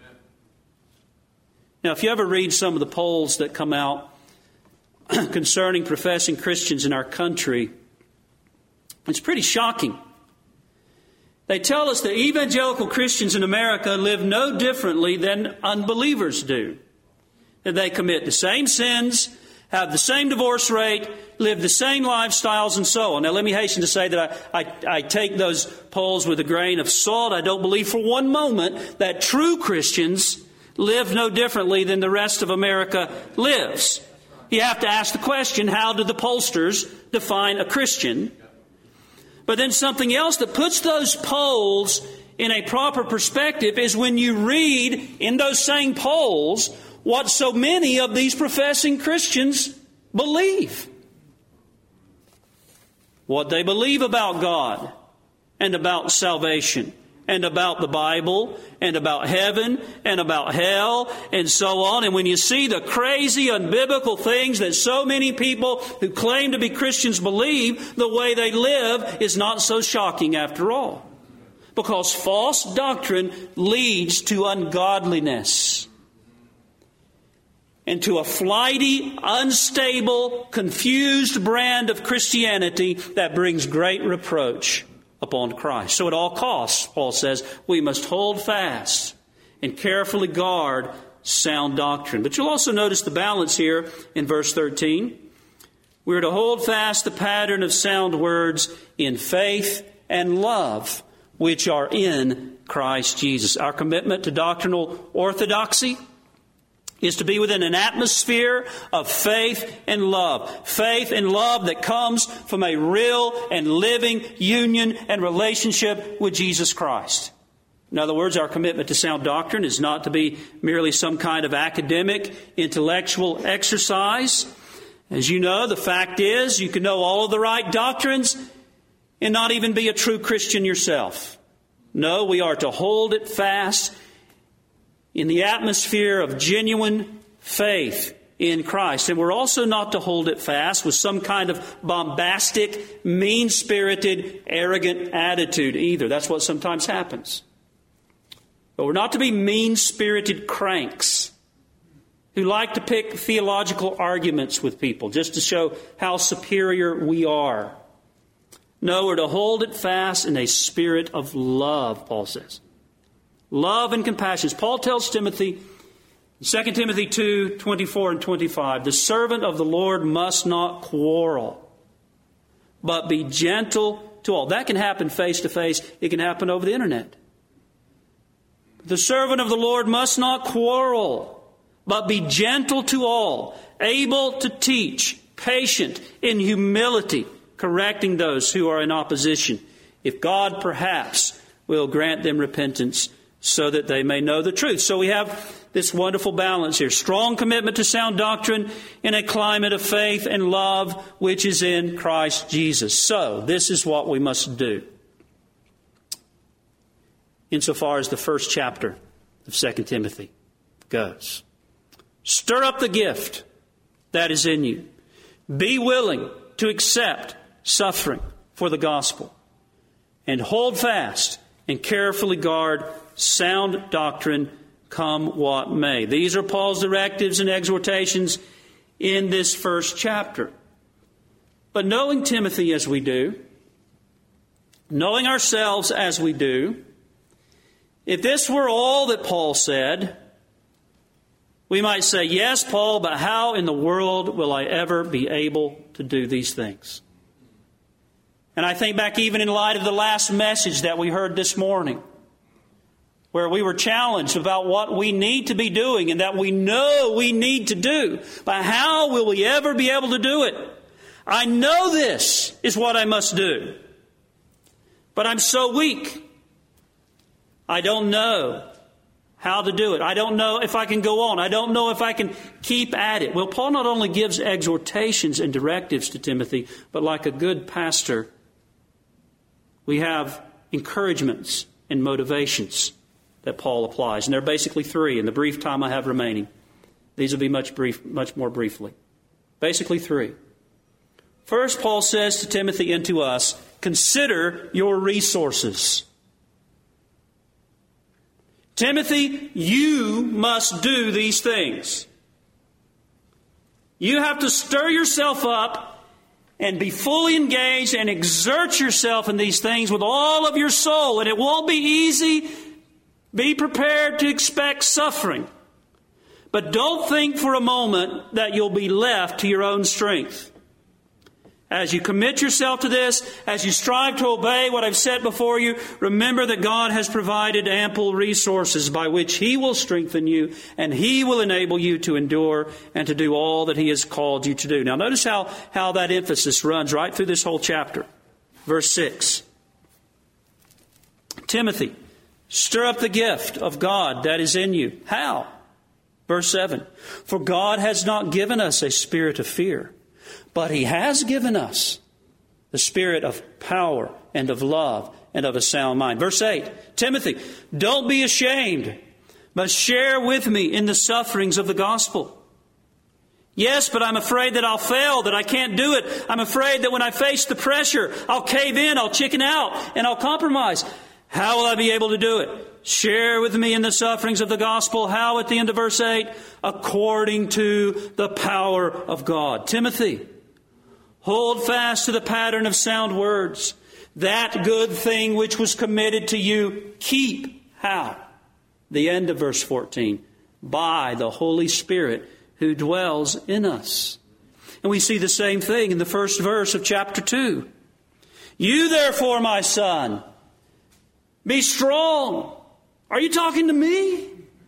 Now, if you ever read some of the polls that come out concerning professing Christians in our country, it's pretty shocking. They tell us that evangelical Christians in America live no differently than unbelievers do. That they commit the same sins, have the same divorce rate, live the same lifestyles, and so on. Now, let me hasten to say that I take those polls with a grain of salt. I don't believe for one moment that true Christians live no differently than the rest of America lives. You have to ask the question, how do the pollsters define a Christian? But then something else that puts those polls in a proper perspective is when you read in those same polls what so many of these professing Christians believe. What they believe about God and about salvation and about the Bible and about heaven and about hell and so on. And when you see the crazy, unbiblical things that so many people who claim to be Christians believe, the way they live is not so shocking after all. Because false doctrine leads to ungodliness and to a flighty, unstable, confused brand of Christianity that brings great reproach upon Christ. So at all costs, Paul says, we must hold fast and carefully guard sound doctrine. But you'll also notice the balance here in verse 13. We're to hold fast the pattern of sound words in faith and love which are in Christ Jesus. Our commitment to doctrinal orthodoxy is to be within an atmosphere of faith and love. Faith and love that comes from a real and living union and relationship with Jesus Christ. In other words, our commitment to sound doctrine is not to be merely some kind of academic, intellectual exercise. As you know, the fact is you can know all of the right doctrines and not even be a true Christian yourself. No, we are to hold it fast in the atmosphere of genuine faith in Christ. And we're also not to hold it fast with some kind of bombastic, mean-spirited, arrogant attitude either. That's what sometimes happens. But we're not to be mean-spirited cranks who like to pick theological arguments with people just to show how superior we are. No, we're to hold it fast in a spirit of love, Paul says. Love and compassion. As Paul tells Timothy, 2 Timothy 2, 24 and 25, the servant of the Lord must not quarrel, but be gentle to all. That can happen face to face. It can happen over the internet. The servant of the Lord must not quarrel, but be gentle to all, able to teach, patient in humility, correcting those who are in opposition, if God perhaps will grant them repentance so that they may know the truth. So we have this wonderful balance here. Strong commitment to sound doctrine in a climate of faith and love which is in Christ Jesus. So this is what we must do insofar as the first chapter of 2 Timothy goes. Stir up the gift that is in you. Be willing to accept suffering for the gospel. And hold fast and carefully guard sound doctrine, come what may. These are Paul's directives and exhortations in this first chapter. But knowing Timothy as we do, knowing ourselves as we do, if this were all that Paul said, we might say, yes, Paul, but how in the world will I ever be able to do these things? And I think back even in light of the last message that we heard this morning, where we were challenged about what we need to be doing and that we know we need to do. But how will we ever be able to do it? I know this is what I must do. But I'm so weak. I don't know how to do it. I don't know if I can go on. I don't know if I can keep at it. Well, Paul not only gives exhortations and directives to Timothy, but like a good pastor, we have encouragements and motivations that Paul applies. And there are basically three in the brief time I have remaining. These will be much more briefly. Basically three. First, Paul says to Timothy and to us, consider your resources. Timothy, you must do these things. You have to stir yourself up and be fully engaged and exert yourself in these things with all of your soul. And it won't be easy. Be prepared to expect suffering. But don't think for a moment that you'll be left to your own strength. As you commit yourself to this, as you strive to obey what I've set before you, remember that God has provided ample resources by which He will strengthen you and He will enable you to endure and to do all that He has called you to do. Now notice how that emphasis runs right through this whole chapter. Verse 6. Timothy, stir up the gift of God that is in you. How? Verse 7. For God has not given us a spirit of fear, but He has given us the spirit of power and of love and of a sound mind. Verse 8. Timothy, don't be ashamed, but share with me in the sufferings of the gospel. Yes, but I'm afraid that I'll fail, that I can't do it. I'm afraid that when I face the pressure, I'll cave in, I'll chicken out, and I'll compromise. How will I be able to do it? Share with me in the sufferings of the gospel. How at the end of verse 8? According to the power of God. Timothy, hold fast to the pattern of sound words. That good thing which was committed to you, keep. How? The end of verse 14. By the Holy Spirit who dwells in us. And we see the same thing in the first verse of chapter 2. You therefore, my son, Be strong. Are you talking to me?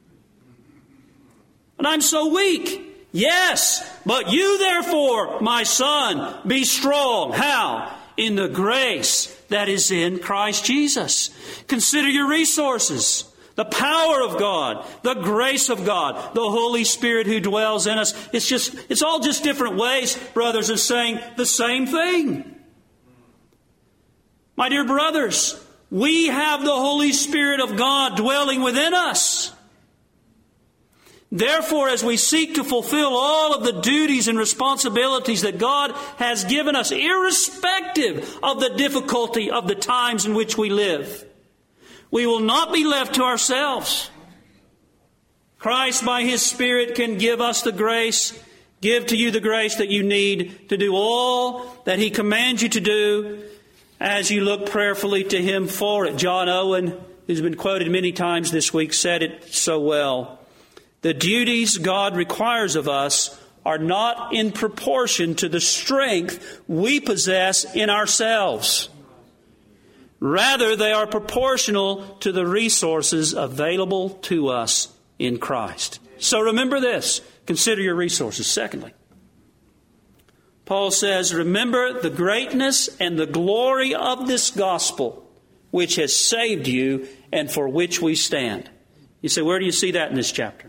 And I'm so weak. Yes, but you therefore, my son, be strong. How? In the grace that is in Christ Jesus. Consider your resources. The power of God, the grace of God, the Holy Spirit who dwells in us. It's all just different ways, brothers, of saying the same thing. My dear brothers, we have the Holy Spirit of God dwelling within us. Therefore, as we seek to fulfill all of the duties and responsibilities that God has given us, irrespective of the difficulty of the times in which we live, we will not be left to ourselves. Christ, by His Spirit, can give us the grace, give to you the grace that you need to do all that He commands you to do as you look prayerfully to Him for it. John Owen, who's been quoted many times this week, said it so well. The duties God requires of us are not in proportion to the strength we possess in ourselves. Rather, they are proportional to the resources available to us in Christ. So remember this. Consider your resources. Secondly, Paul says, remember the greatness and the glory of this gospel, which has saved you and for which we stand. You say, where do you see that in this chapter?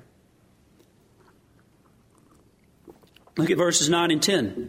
Look at verses 9 and 10.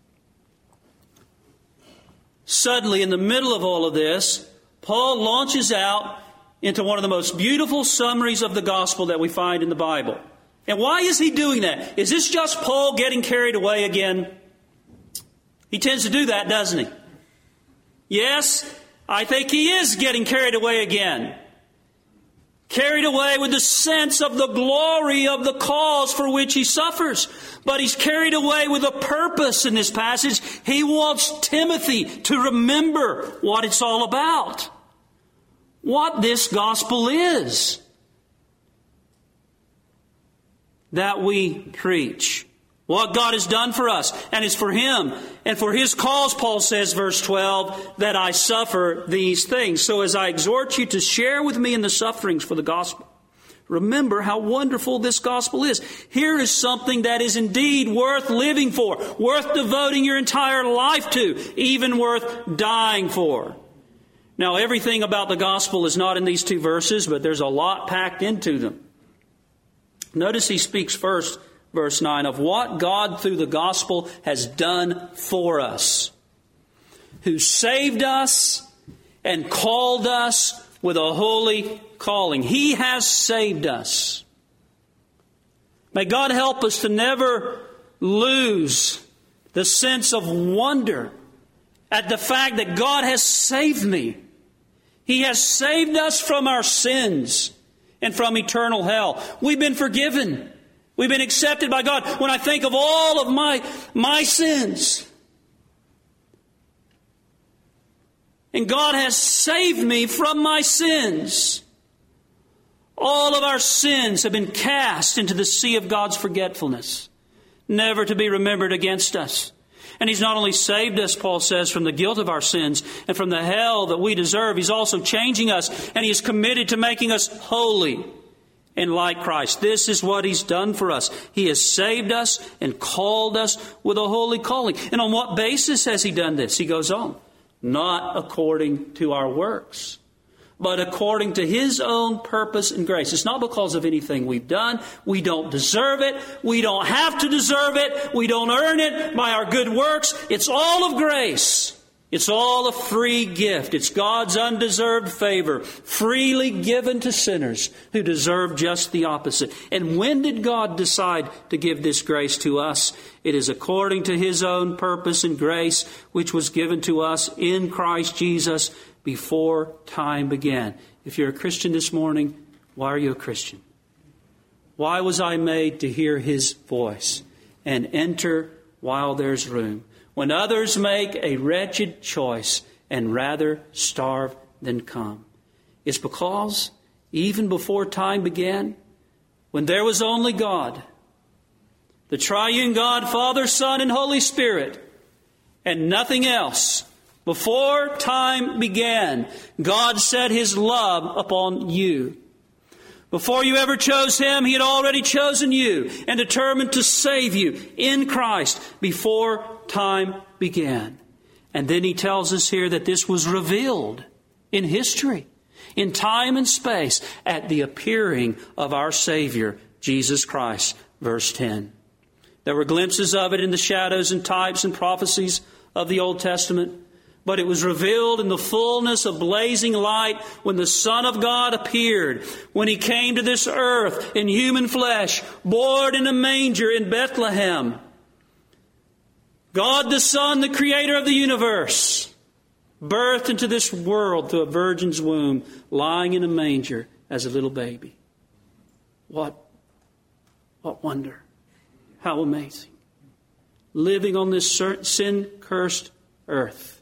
Suddenly, in the middle of all of this, Paul launches out into one of the most beautiful summaries of the gospel that we find in the Bible. And why is he doing that? Is this just Paul getting carried away again? He tends to do that, doesn't he? Yes, I think he is getting carried away again. Carried away with the sense of the glory of the cause for which he suffers. But he's carried away with a purpose in this passage. He wants Timothy to remember what it's all about. What this gospel is that we preach. What God has done for us. And it's for Him. And for His cause, Paul says, verse 12, that I suffer these things. So as I exhort you to share with me in the sufferings for the gospel, remember how wonderful this gospel is. Here is something that is indeed worth living for, worth devoting your entire life to, even worth dying for. Now, everything about the gospel is not in these two verses, but there's a lot packed into them. Notice he speaks first, verse 9, of what God through the gospel has done for us, who saved us and called us with a holy calling. He has saved us. May God help us to never lose the sense of wonder at the fact that God has saved me. He has saved us from our sins and from eternal hell. We've been forgiven. We've been accepted by God. When I think of all of my sins, and God has saved me from my sins. All of our sins have been cast into the sea of God's forgetfulness, never to be remembered against us. And He's not only saved us, Paul says, from the guilt of our sins and from the hell that we deserve, He's also changing us, and He is committed to making us holy and like Christ. This is what He's done for us. He has saved us and called us with a holy calling. And on what basis has He done this? He goes on. Not according to our works, but according to His own purpose and grace. It's not because of anything we've done. We don't deserve it. We don't have to deserve it. We don't earn it by our good works. It's all of grace. It's all a free gift. It's God's undeserved favor, freely given to sinners who deserve just the opposite. And when did God decide to give this grace to us? It is according to His own purpose and grace, which was given to us in Christ Jesus before time began. If you're a Christian this morning, why are you a Christian? Why was I made to hear His voice and enter while there's room? When others make a wretched choice and rather starve than come. It's because even before time began, when there was only God, the triune God, Father, Son, and Holy Spirit, and nothing else, Before time began, God set His love upon you. Before you ever chose Him, He had already chosen you and determined to save you in Christ before time began. And then He tells us here that this was revealed in history, in time and space, at the appearing of our Savior, Jesus Christ. Verse 10. There were glimpses of it in the shadows and types and prophecies of the Old Testament, but it was revealed in the fullness of blazing light when the Son of God appeared, when He came to this earth in human flesh, born in a manger in Bethlehem. God the Son, the Creator of the universe, birthed into this world through a virgin's womb, lying in a manger as a little baby. What wonder. How amazing. Living on this sin-cursed earth.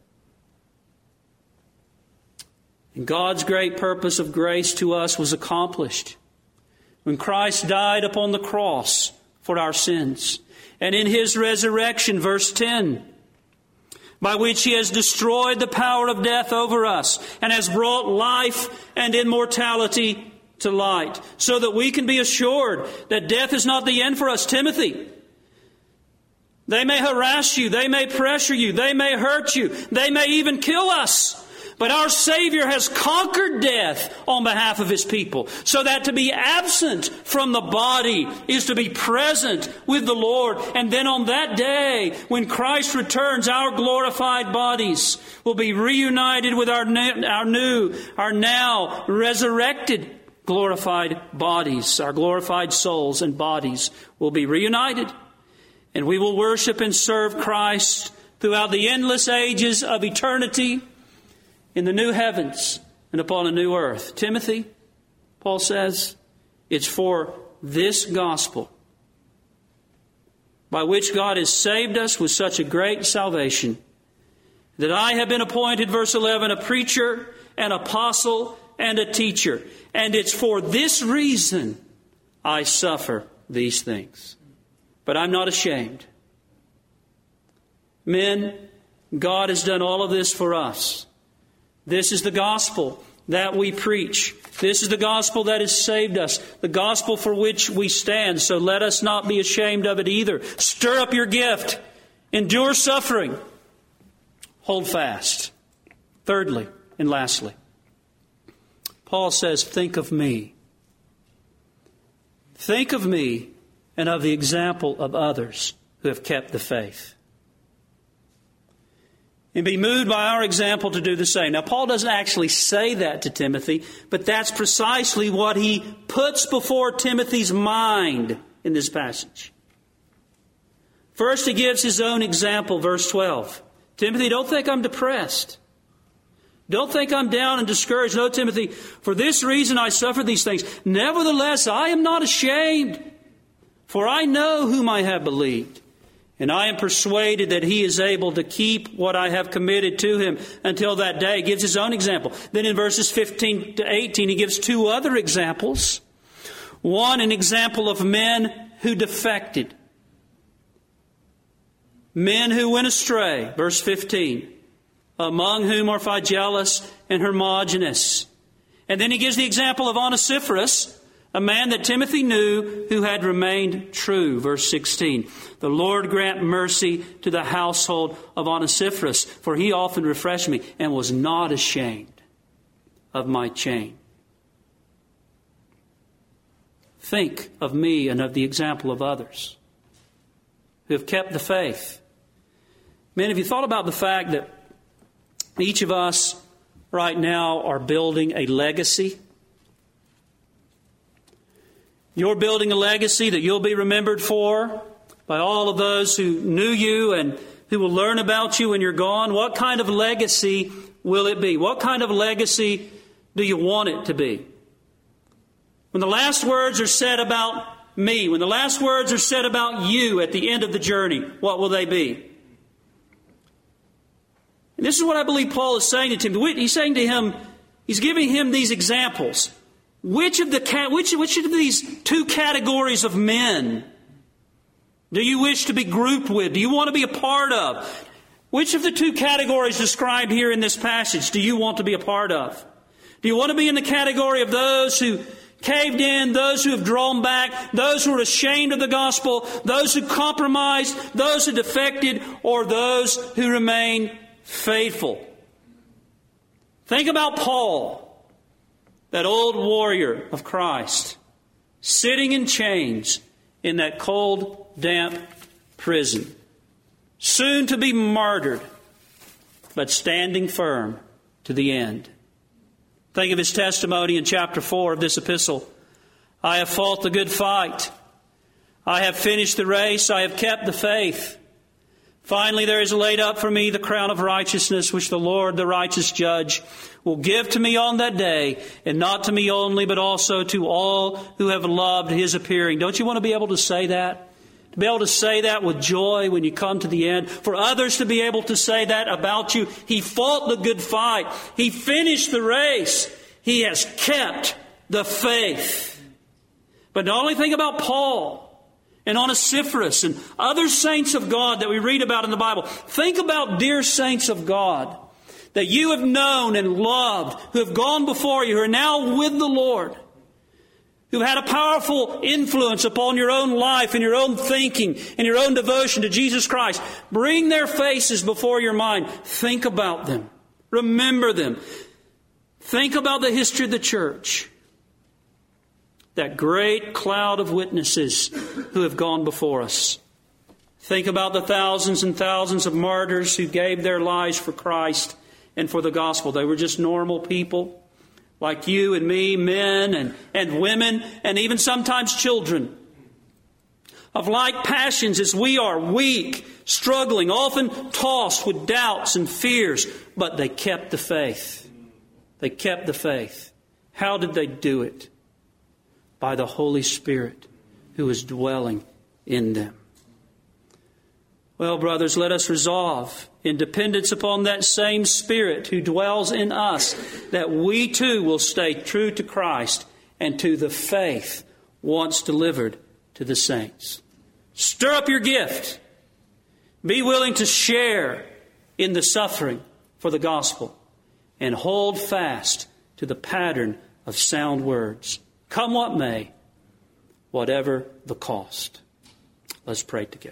And God's great purpose of grace to us was accomplished when Christ died upon the cross for our sins. And in His resurrection, verse 10, by which He has destroyed the power of death over us and has brought life and immortality to light, so that we can be assured that death is not the end for us. Timothy, they may harass you, they may pressure you, they may hurt you, they may even kill us. But our Savior has conquered death on behalf of His people, so that to be absent from the body is to be present with the Lord. And then on that day, when Christ returns, our glorified bodies will be reunited with our now resurrected glorified bodies. Our glorified souls and bodies will be reunited. And we will worship and serve Christ throughout the endless ages of eternity in the new heavens and upon a new earth. Timothy, Paul says, it's for this gospel by which God has saved us with such a great salvation that I have been appointed, verse 11, a preacher, an apostle, and a teacher. And it's for this reason I suffer these things. But I'm not ashamed. Men, God has done all of this for us. This is the gospel that we preach. This is the gospel that has saved us, the gospel for which we stand. So let us not be ashamed of it either. Stir up your gift. Endure suffering. Hold fast. Thirdly and lastly, Paul says, think of me. Think of me and of the example of others who have kept the faith. And be moved by our example to do the same. Now, Paul doesn't actually say that to Timothy, but that's precisely what he puts before Timothy's mind in this passage. First, he gives his own example, verse 12. Timothy, don't think I'm depressed. Don't think I'm down and discouraged. No, Timothy, for this reason I suffer these things. Nevertheless, I am not ashamed, for I know whom I have believed. And I am persuaded that He is able to keep what I have committed to Him until that day. He gives his own example. Then in verses 15 to 18, he gives two other examples. One, an example of men who defected. Men who went astray. Verse 15. Among whom are Phygellus and Hermogenes. And then he gives the example of Onesiphorus, a man that Timothy knew who had remained true. Verse 16. The Lord grant mercy to the household of Onesiphorus, for he often refreshed me and was not ashamed of my chain. Think of me and of the example of others who have kept the faith. Men, have you thought about the fact that each of us right now are building a legacy? You're building a legacy that you'll be remembered for by all of those who knew you and who will learn about you when you're gone. What kind of legacy will it be? What kind of legacy do you want it to be? When the last words are said about me, when the last words are said about you at the end of the journey, what will they be? And this is what I believe Paul is saying to Timothy. He's saying to him, he's giving him these examples. Which of these two categories of men do you wish to be grouped with? Do you want to be a part of? Which of the two categories described here in this passage do you want to be a part of? Do you want to be in the category of those who caved in, those who have drawn back, those who are ashamed of the gospel, those who compromised, those who defected, or those who remain faithful? Think about Paul, that old warrior of Christ, sitting in chains in that cold, damp prison, soon to be martyred, but standing firm to the end. Think of his testimony in chapter 4 of this epistle. I have fought the good fight. I have finished the race. I have kept the faith. Finally, there is laid up for me the crown of righteousness, which the Lord, the righteous judge, will give to me on that day, and not to me only, but also to all who have loved His appearing. Don't you want to be able to say that? To be able to say that with joy when you come to the end. For others to be able to say that about you. He fought the good fight. He finished the race. He has kept the faith. But not only think about Paul and Onesiphorus and other saints of God that we read about in the Bible. Think about dear saints of God that you have known and loved, who have gone before you, who are now with the Lord, who had a powerful influence upon your own life and your own thinking and your own devotion to Jesus Christ. Bring their faces before your mind. Think about them. Remember them. Think about the history of the church. That great cloud of witnesses who have gone before us. Think about the thousands and thousands of martyrs who gave their lives for Christ and for the gospel. They were just normal people like you and me, men and women, and even sometimes children, of like passions as we are, weak, struggling, often tossed with doubts and fears, but they kept the faith. They kept the faith. How did they do it? By the Holy Spirit who is dwelling in them. Well, brothers, let us resolve in dependence upon that same Spirit who dwells in us, that we too will stay true to Christ and to the faith once delivered to the saints. Stir up your gift. Be willing to share in the suffering for the gospel, and hold fast to the pattern of sound words. Come what may, whatever the cost. Let's pray together.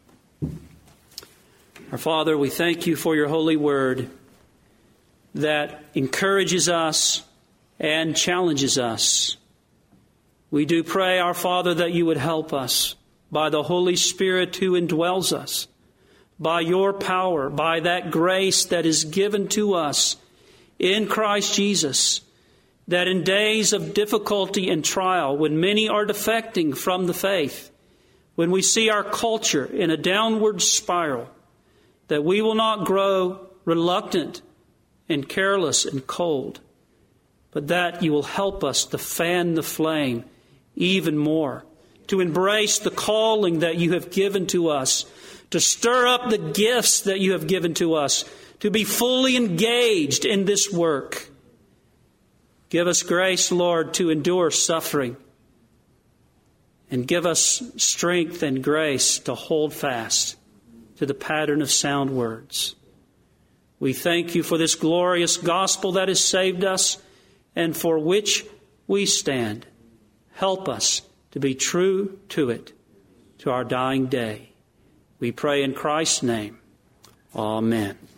Our Father, we thank you for your holy word that encourages us and challenges us. We do pray, our Father, that you would help us by the Holy Spirit who indwells us, by your power, by that grace that is given to us in Christ Jesus, that in days of difficulty and trial, when many are defecting from the faith, when we see our culture in a downward spiral, that we will not grow reluctant and careless and cold, but that you will help us to fan the flame even more, to embrace the calling that you have given to us, to stir up the gifts that you have given to us, to be fully engaged in this work. Give us grace, Lord, to endure suffering, and give us strength and grace to hold fast to the pattern of sound words. We thank you for this glorious gospel that has saved us and for which we stand. Help us to be true to it to our dying day. We pray in Christ's name. Amen.